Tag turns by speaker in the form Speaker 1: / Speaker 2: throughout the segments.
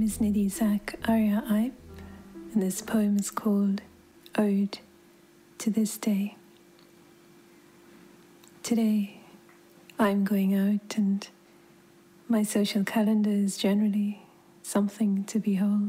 Speaker 1: is Nidhi Zak Arya Ipe, and this poem is called Ode to This Day. Today, I'm going out, and my social calendar is generally something to behold.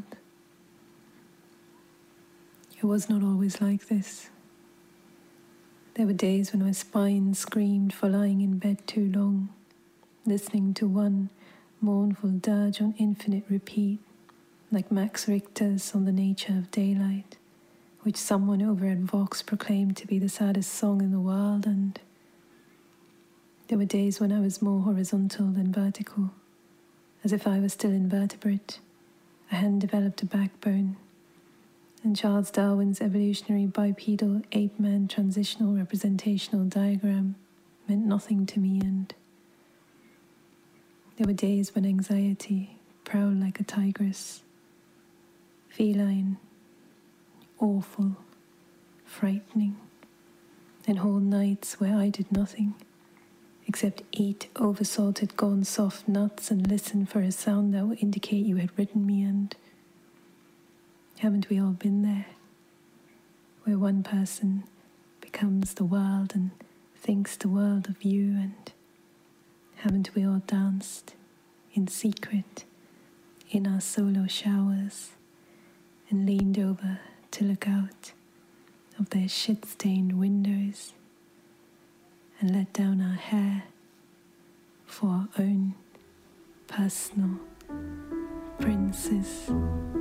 Speaker 1: It was not always like this. There were days when my spine screamed for lying in bed too long, listening to one mournful dirge on infinite repeat, like Max Richter's On the Nature of Daylight, which someone over at Vox proclaimed to be the saddest song in the world. And there were days when I was more horizontal than vertical, as if I was still invertebrate. I hadn't developed a backbone, and Charles Darwin's evolutionary bipedal ape-man transitional representational diagram meant nothing to me. And there were days when anxiety prowled like a tigress, feline, awful, frightening, and whole nights where I did nothing except eat oversalted gone soft nuts and listen for a sound that would indicate you had written me. And haven't we all been there, where one person becomes the world and thinks the world of you? And haven't we all danced in secret in our solo showers and leaned over to look out of their shit-stained windows and let down our hair for our own personal princes?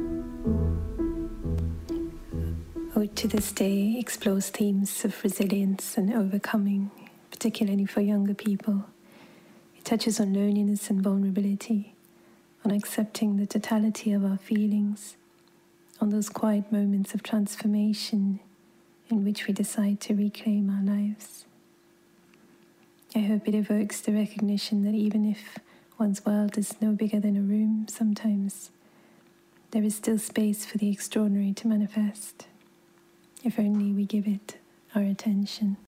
Speaker 1: Ode to This Day explores themes of resilience and overcoming, particularly for younger people. It touches on loneliness and vulnerability, on accepting the totality of our feelings, on those quiet moments of transformation in which we decide to reclaim our lives. I hope it evokes the recognition that even if one's world is no bigger than a room, sometimes there is still space for the extraordinary to manifest, if only we give it our attention.